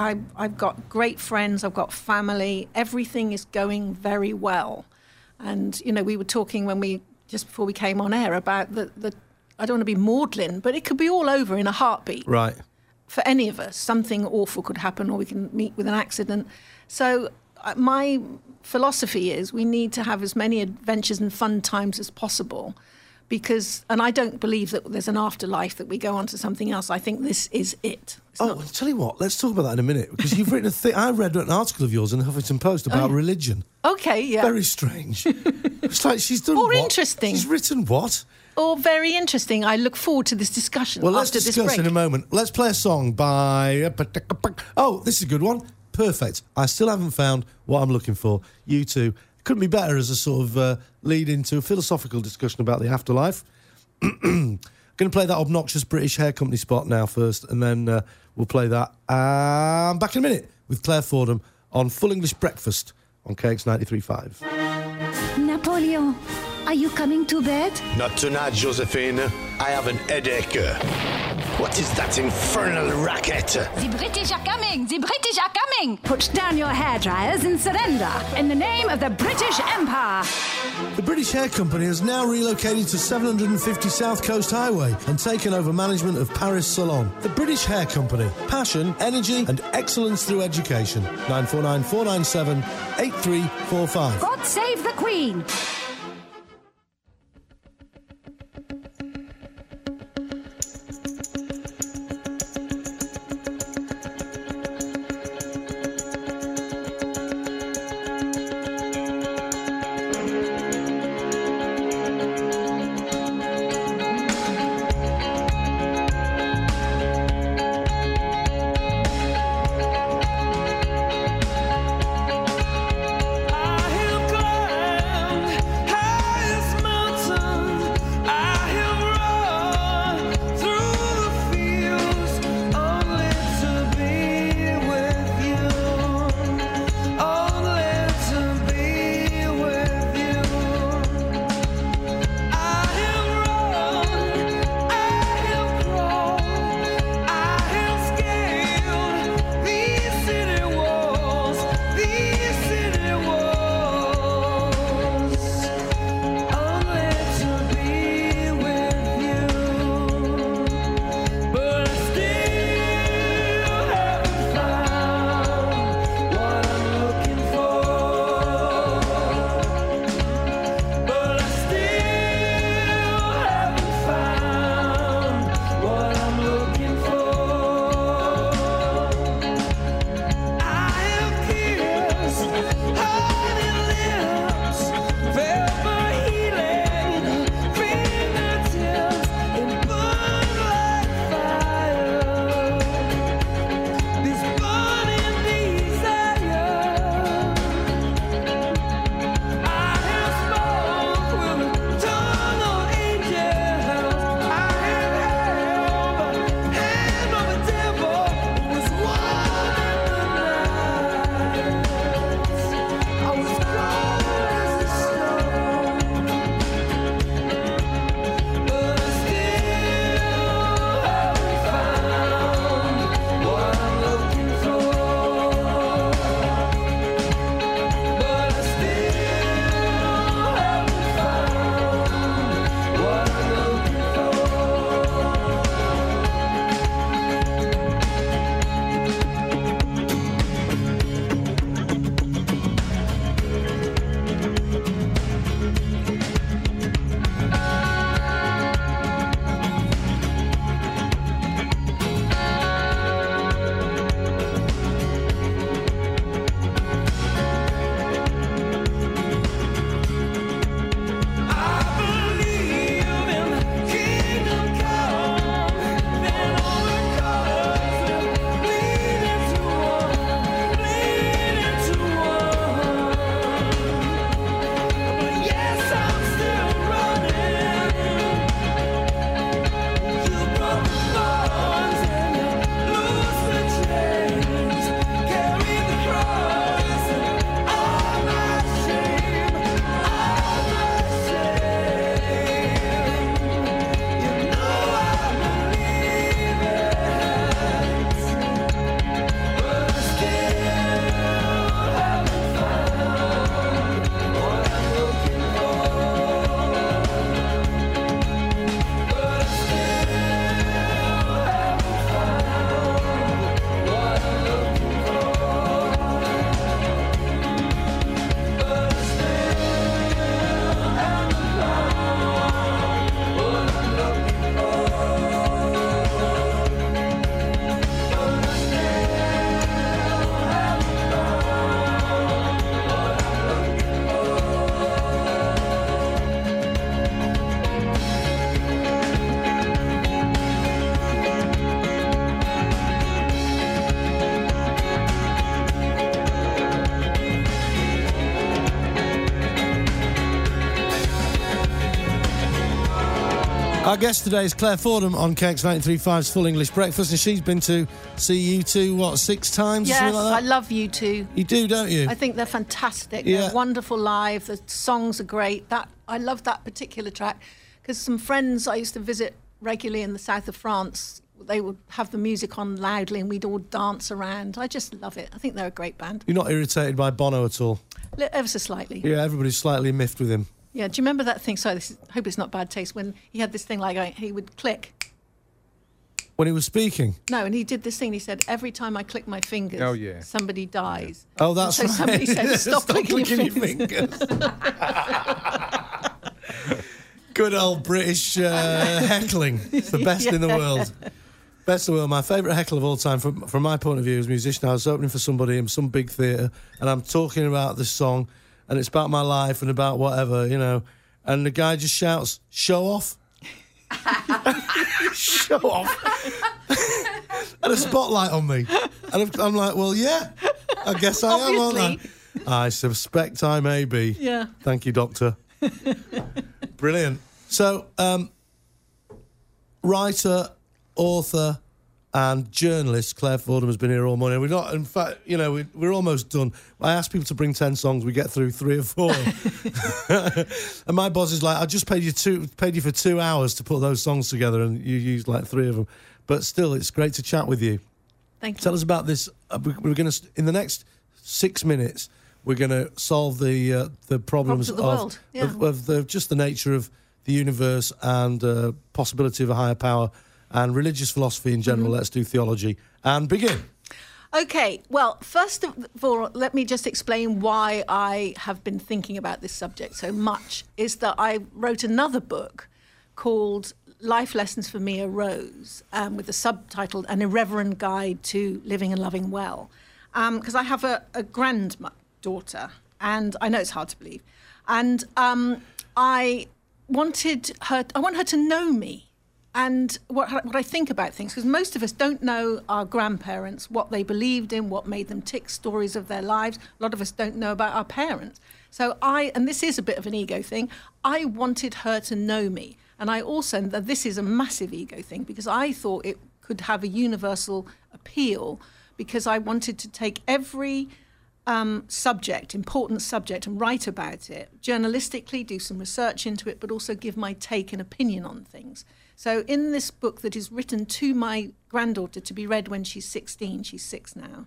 great friends. I've got family. Everything is going very well. And, you know, we were talking just before we came on air about the I don't want to be maudlin, but it could be all over in a heartbeat.
Right.
For any of us, something awful could happen, or we can meet with an accident. So my philosophy is we need to have as many adventures and fun times as possible. And I don't believe that there's an afterlife, that we go on to something else. I think this is it.
I'll tell you what, let's talk about that in a minute, because you've written I read an article of yours in the Huffington Post about religion.
Okay, yeah.
Very strange. It's like she's done
Or
what?
Interesting.
She's written what?
Or very interesting. I look forward to this discussion
Well,
after
let's
this
discuss
break.
in a moment. Let's play a song by... Oh, this is a good one. Perfect. I still haven't found what I'm looking for. You two. Couldn't be better as a sort of lead into a philosophical discussion about the afterlife. Going to play that obnoxious British Hair Company spot now first, and then we'll play that. Back in a minute with Claire Fordham on Full English Breakfast on KX 93.5.
Napoleon, are you coming to bed?
Not tonight, Josephine. I have an headache. What is that infernal racket?
The British are coming! The British are coming! Put down your hairdryers and surrender in the name of the British Empire.
The British Hair Company has now relocated to 750 South Coast Highway and taken over management of Paris Salon. The British Hair Company. Passion, energy and excellence through education. 949 497 8345.
God save the Queen!
Our guest today is Claire Fordham on KX 93.5's Full English Breakfast, and she's been to see U2, 6 times?
Yes,
something like that?
I love U2.
You do, don't you?
I think they're fantastic.
Yeah.
They're wonderful live. The songs are great. I love that particular track because some friends I used to visit regularly in the south of France, they would have the music on loudly and we'd all dance around. I just love it. I think they're a great band.
You're not irritated by Bono at all?
Ever so slightly.
Yeah, everybody's slightly miffed with him.
Yeah, do you remember that thing? Sorry, I hope it's not bad taste. When he had this thing like he would click.
When he was speaking?
No, and he did this thing. He said, every time I click my fingers, somebody dies.
Oh, that's
and so
right.
somebody said, stop clicking your fingers.
Good old British heckling. It's the best in the world. Best in the world. My favourite heckle of all time, from my point of view as a musician, I was opening for somebody in some big theatre, and I'm talking about this song, and it's about my life and about whatever, you know, and the guy just shouts, "Show off." Show off. And a spotlight on me. And I'm like, well, yeah, I guess I am, aren't I? I suspect I may be.
Yeah.
Thank you, Doctor. Brilliant. So, writer, author, and journalist Claire Fordham has been here all morning. We're not, in fact, you know, we're almost done. I asked people to bring 10 songs. We get through 3 or 4. And my boss is like, I just paid you for 2 hours to put those songs together, and you used like 3 of them. But still, it's great to chat with you.
Thank you. Tell
us about this. We're going to, in the next 6 minutes, we're going to solve the problems
of the world. Yeah.
of just the nature of the universe and possibility of a higher power and religious philosophy in general. Let's do theology and begin.
Okay, well, first of all, let me just explain why I have been thinking about this subject so much, is that I wrote another book called Life Lessons for Mia Rose, with the subtitle An Irreverent Guide to Living and Loving Well, because I have a granddaughter, and I know it's hard to believe, and I want her to know me and what I think about things, because most of us don't know our grandparents, what they believed in, what made them tick, stories of their lives. A lot of us don't know about our parents. So and this is a bit of an ego thing, I wanted her to know me. And I also, this is a massive ego thing, because I thought it could have a universal appeal, because I wanted to take every important subject, and write about it journalistically, do some research into it, but also give my take and opinion on things. So in this book that is written to my granddaughter to be read when she's 16, she's 6 now,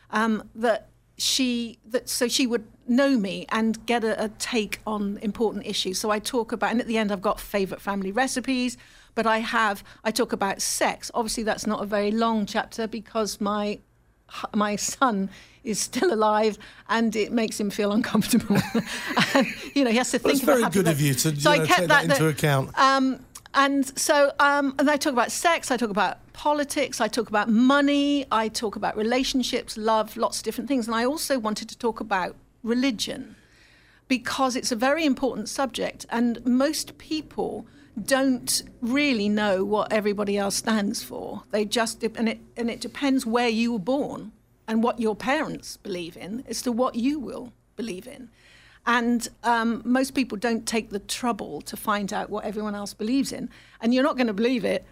so she would know me and get a take on important issues. So I talk about, and at the end I've got favourite family recipes, but I talk about sex. Obviously that's not a very long chapter because my son is still alive and it makes him feel uncomfortable. And, you know, he has to think about it.
That's very good of you to take that into account.
And I talk about sex, I talk about politics, I talk about money, I talk about relationships, love, lots of different things. And I also wanted to talk about religion, because it's a very important subject, and most people don't really know what everybody else stands for. They just, and it depends where you were born and what your parents believe in as to what you will believe in. And most people don't take the trouble to find out what everyone else believes in. And you're not going to believe it.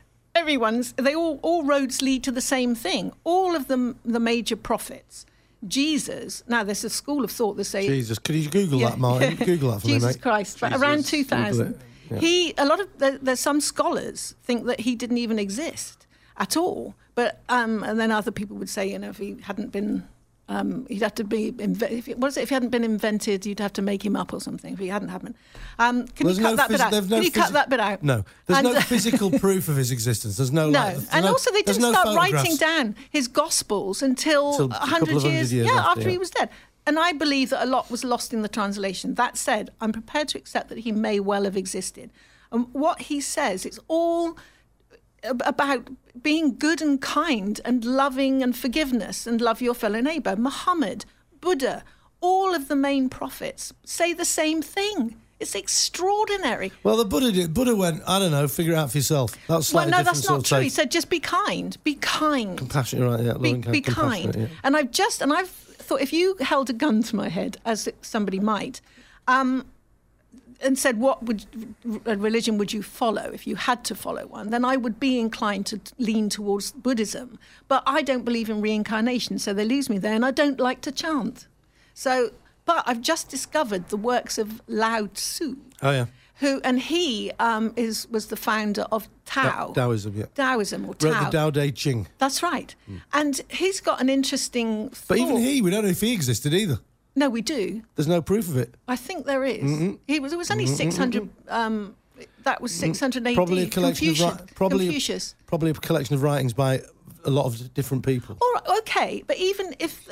All roads lead to the same thing. All of them, the major prophets. Jesus, now there's a school of thought that say...
Jesus, could you Google that, Martin? Google that for me, mate.
Jesus Christ, around 2000. Yeah. There's some scholars think that he didn't even exist at all. But, and then other people would say, you know, if he hadn't been... he'd have to be, if he hadn't been invented, you'd have to make him up or something if he hadn't happened. Can you cut that bit out? Can you cut that bit out?
No. There's no physical proof of his existence. There's no...
Also they didn't start writing down his Gospels until 100 years after he was dead. And I believe that a lot was lost in the translation. That said, I'm prepared to accept that he may well have existed. And what he says, it's all about being good and kind and loving and forgiveness and love your fellow neighbour. Muhammad, Buddha, all of the main prophets say the same thing. It's extraordinary.
Well, the Buddha went, I don't know, figure it out for yourself. That's slightly different.
No, that's not true. He said, just be kind. Be kind.
Compassionate, right? Yeah,
be kind. Yeah. And I've thought, if you held a gun to my head, as somebody might, and said, what religion would you follow if you had to follow one, then I would be inclined to lean towards Buddhism. But I don't believe in reincarnation, so they lose me there, and I don't like to chant. But I've just discovered the works of Lao Tzu.
Oh, yeah.
He was the founder of Tao.
Taoism, yeah.
Taoism or Tao.
Wrote the Tao Te Ching.
That's right. And he's got an interesting thought.
But even we don't know if he existed either.
No, we do.
There's no proof of it.
I think there is. It was only 600. That was 600 AD.
Probably a collection
Confucius.
Probably a collection of writings by a lot of different people.
All right, okay, but even if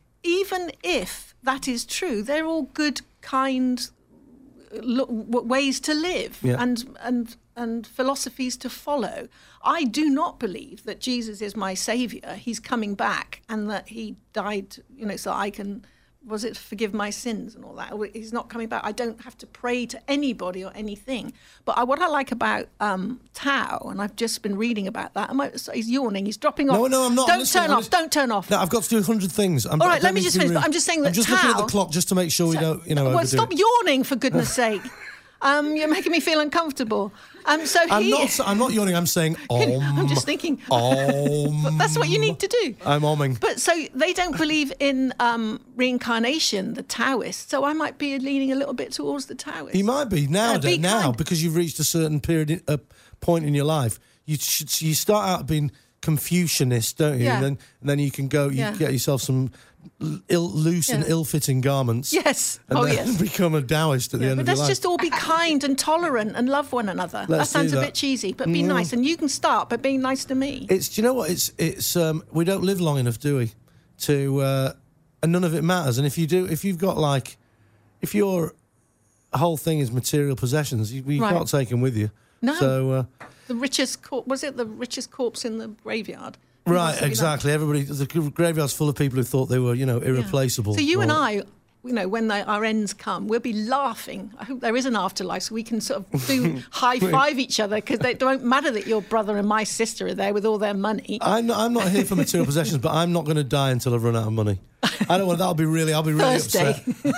that is true, they're all good, kind ways to live and philosophies to follow. I do not believe that Jesus is my saviour. He's coming back, and that he died, so I can. Was it forgive my sins and all that? He's not coming back. I don't have to pray to anybody or anything. But what I like about Tao, and I've just been reading about that. He's yawning. He's dropping off.
No, I'm not.
Don't turn off.
No, I've got to do 100 things.
All right, let me just finish. But I'm just saying that
I'm just looking at the clock just to make sure we don't,
Well, stop yawning, for goodness sake. You're making me feel uncomfortable. I'm not yawning. I'm saying
I'm
just thinking.
But
that's what you need to do.
I'm omming.
But so they don't believe in reincarnation, the Taoists. So I might be leaning a little bit towards the Taoists.
You might be now because you've reached a certain point in your life. You start out being Confucianist, don't you?
Yeah.
And then you can go. You get yourself some loose and ill-fitting garments.
Yes.
And then become a Taoist at the end of your life.
But let's just all be kind and tolerant and love one another. That sounds a bit cheesy, but be nice. And you can start by being nice to me.
Do you know what? It's we don't live long enough, do we? And none of it matters. And if your whole thing is material possessions, you can't take them with you.
No.
So
the richest was it the richest corpse in the graveyard?
Right, exactly. The graveyard's full of people who thought they were, irreplaceable.
So you and I, when our ends come, we'll be laughing. I hope there is an afterlife so we can sort of do high five each other, because it won't matter that your brother and my sister are there with all their money.
I'm not here for material possessions, but I'm not going to die until I've run out of money. I don't want. I'll be really
Thursday.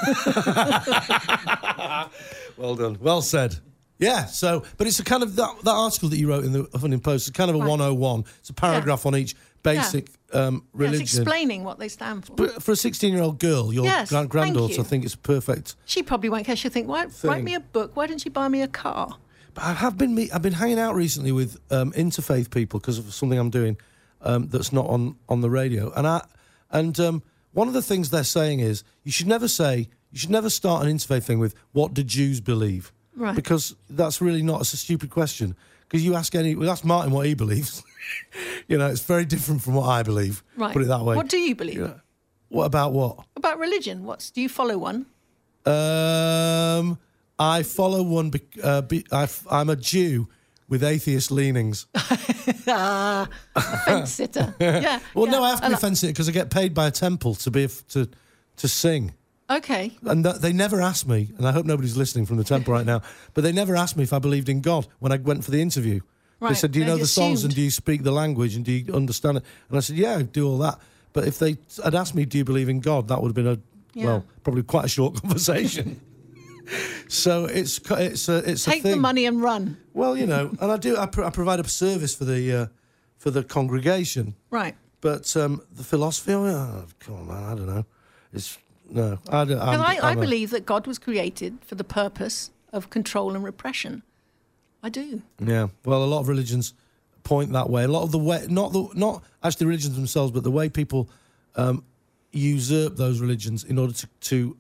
upset. Well done. Well said. Yeah, but it's a kind of that article that you wrote in the Huffington Post. It's kind of a 101. It's a paragraph on each basic religion.
It's explaining what they stand for.
But for a 16-year-old girl, your granddaughter, I think it's perfect.
She probably won't care. She'll think, write me a book. Why didn't you buy me a car?
But I've been hanging out recently with interfaith people because of something I'm doing that's not on the radio. And one of the things they're saying is you should never start an interfaith thing with what do Jews believe.
Right.
Because that's really not a stupid question. Because you ask Martin what he believes. It's very different from what I believe.
Right.
Put it that way.
What do you believe?
What about what?
About religion. Do you follow one?
I follow one. I'm a Jew with atheist leanings.
A fence sitter. Yeah.
Well, no, I have to be a fence sitter because I get paid by a temple to sing.
Okay.
And they never asked me, and I hope nobody's listening from the temple right now, but they never asked me if I believed in God when I went for the interview. Right. They said, do you know the songs and do you speak the language and do you understand it? And I said, yeah, I do all that. But if they had asked me, do you believe in God, that would have been probably quite a short conversation. So it's a
Take
thing.
The money and run.
Well, and I provide a service for the congregation.
Right.
But the philosophy, come on, man, I don't know. No, I don't.
I believe that God was created for the purpose of control and repression. I do.
Yeah. Well, a lot of religions point that way. A lot of the way, not actually religions themselves, but the way people usurp those religions in order to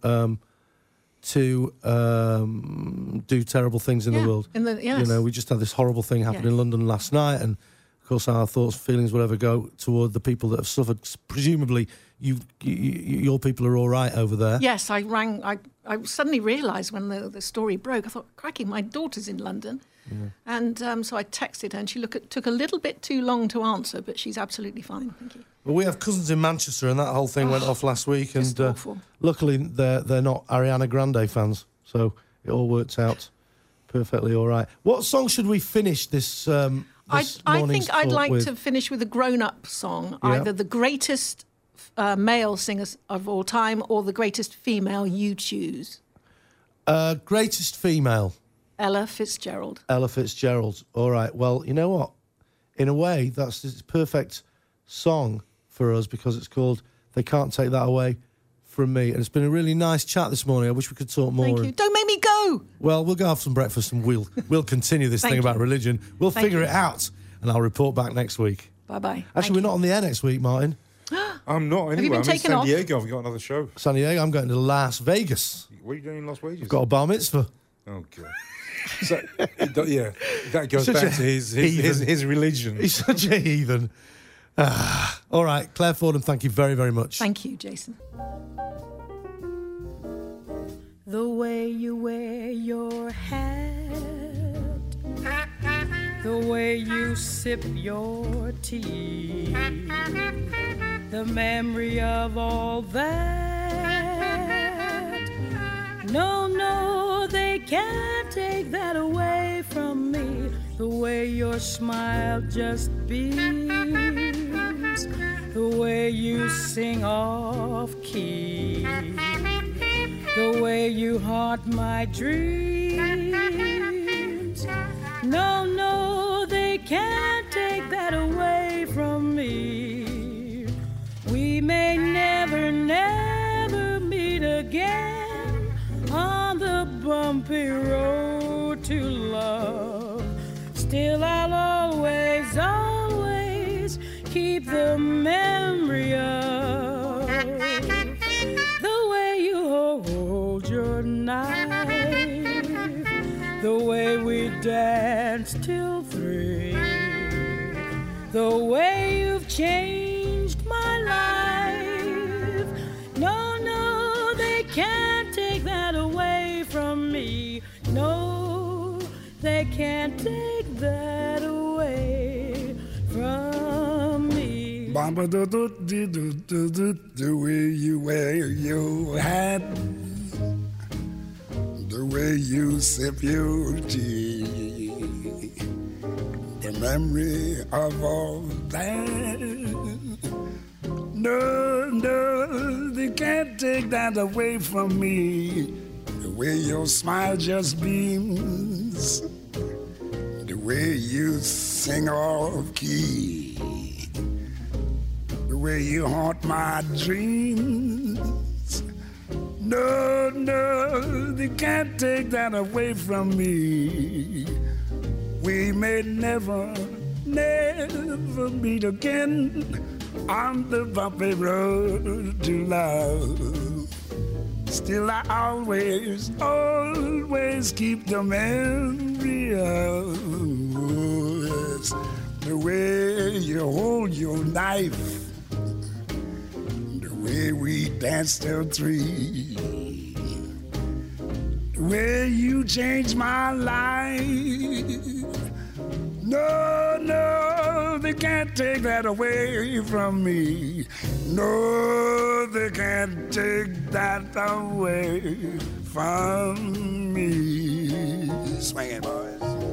do terrible things in the world. We just had this horrible thing happen in London last night, and of course our thoughts, feelings, whatever, go toward the people that have suffered. Presumably, your people are all right over there.
Yes, I suddenly realised when the story broke, I thought, crikey, my daughter's in London. Yeah. And so I texted her, and she took a little bit too long to answer, but she's absolutely fine. Thank you.
Well, we have cousins in Manchester, and that whole thing went off last week. And luckily, they're not Ariana Grande fans, so it all worked out perfectly all right. What song should we finish this? I
think I'd like to finish with a grown-up song, either the greatest male singers of all time or the greatest female you choose.
Greatest female.
Ella Fitzgerald.
Ella Fitzgerald. All right. Well, you know what? In a way, that's the perfect song for us because it's called They Can't Take That Away From Me. And it's been a really nice chat this morning. I wish we could talk more.
Thank you. Don't make me go.
Well, we'll go have some breakfast and we'll continue this thing about religion. We'll figure it out and I'll report back next week.
Bye-bye.
Actually, we're not on the air next week, Martin.
I'm not anyway.
Have you been taken
I'm
off?
in San Diego. I've got another show.
San Diego, I'm going to Las Vegas.
What are you doing in Las Vegas?
I've got a bar mitzvah.
Oh, God. So, yeah, that goes back to his religion.
He's such a heathen. All right, Claire Fordham, thank you very, very much.
Thank you, Jason.
The way you wear your hat, the way you sip your tea, the memory of all that. No, they can't take that away from me. The way your smile just beams, the way you sing off key, the way you haunt my dreams. No, they can't take that away from me. We may never meet again on the bumpy road to love. Still I'll always keep the memory of the way you hold your knife, the way we danced till 3, the way you've changed my life. No, they can't take that away from me. No, they can't take that away from me.
The way you wear your hat, the way you sip your tea, the memory of all that. No, they can't take that away from me. The way your smile just beams, the way you sing off key, the way you haunt my dreams. No, they can't take that away from me. We may never meet again on the bumpy road to love. Still I always keep the memory of the way you hold your knife, the way we danced till 3, the way you changed my life. No, they can't take that away from me. No, they can't take that away from me. Swing it, boys.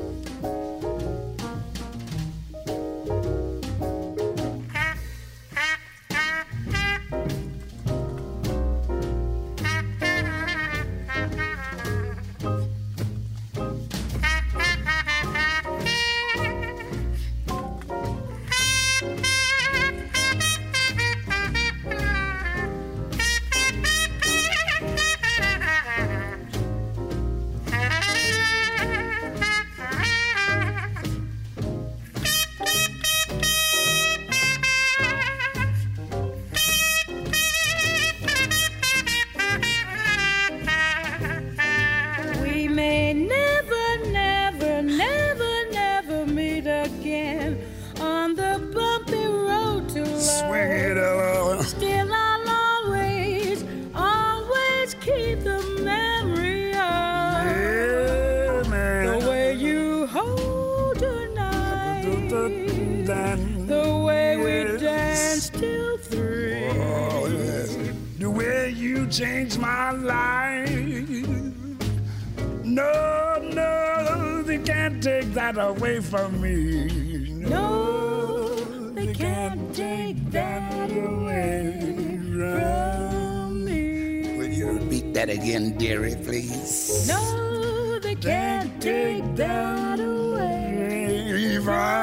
Changed my life. No, they can't take that away from me.
No, they can't take that away from me.
Will you beat that again, dearie, please.
No, they can't take that away
from